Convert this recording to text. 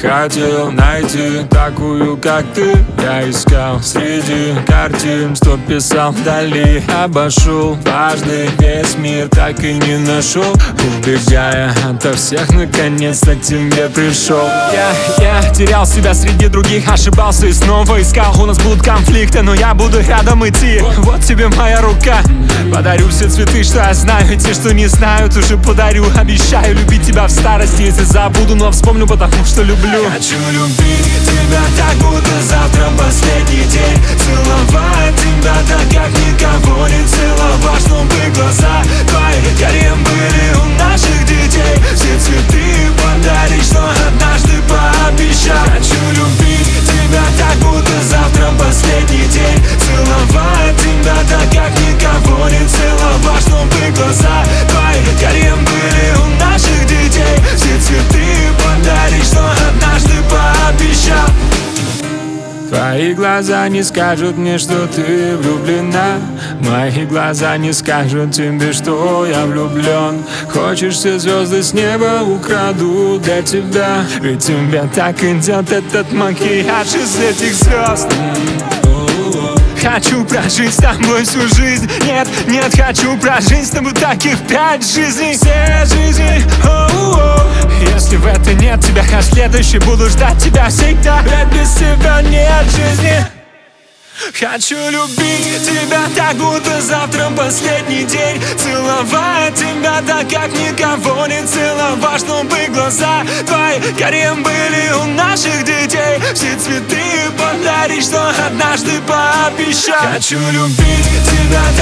хотел найти такую, как ты. Я искал среди картин, что писал вдали. Обошел дважды весь мир, так и не нашел. Убегая ото всех, наконец-то к тебе пришел. Я терял себя среди других, ошибался и снова искал. У нас будут конфликты, но я буду рядом идти. Вот тебе моя рука. Подарю все цветы, что я знаю, и те, что не знаю, тоже подарю. Обещаю любить тебя в старости, если забуду, но вспомню, потому что люблю. Хочу любить тебя так, будто завтра последний день. Целовать тебя так, как никого не целовал, чтобы глаза твои горем были у наших детей. Все цветы подарить, что однажды пообещал. Хочу любить тебя так, будто завтра последний день. Целовать тебя так, как никого не целовал, чтобы глаза твои горем были у наших детей. Все цветы подарить, что однажды пообещал. Твои глаза не скажут мне, что ты влюблена. Мои глаза не скажут тебе, что я влюблен. Хочешь, все звезды с неба украду для тебя. Ведь тебя так идет этот макияж из этих звезд. Хочу прожить с тобой всю жизнь. Нет, нет, хочу прожить с тобой таких 5 жизней. Все жизни, если в это нет тебя, а следующий буду ждать тебя всегда. Ведь без тебя нет жизни. Хочу любить тебя так, будто завтра последний день. Целовать тебя так, как никого не целовал, чтобы глаза твои горем были у наших детей. Все цветы подарить, что однажды пообещал. Хочу любить тебя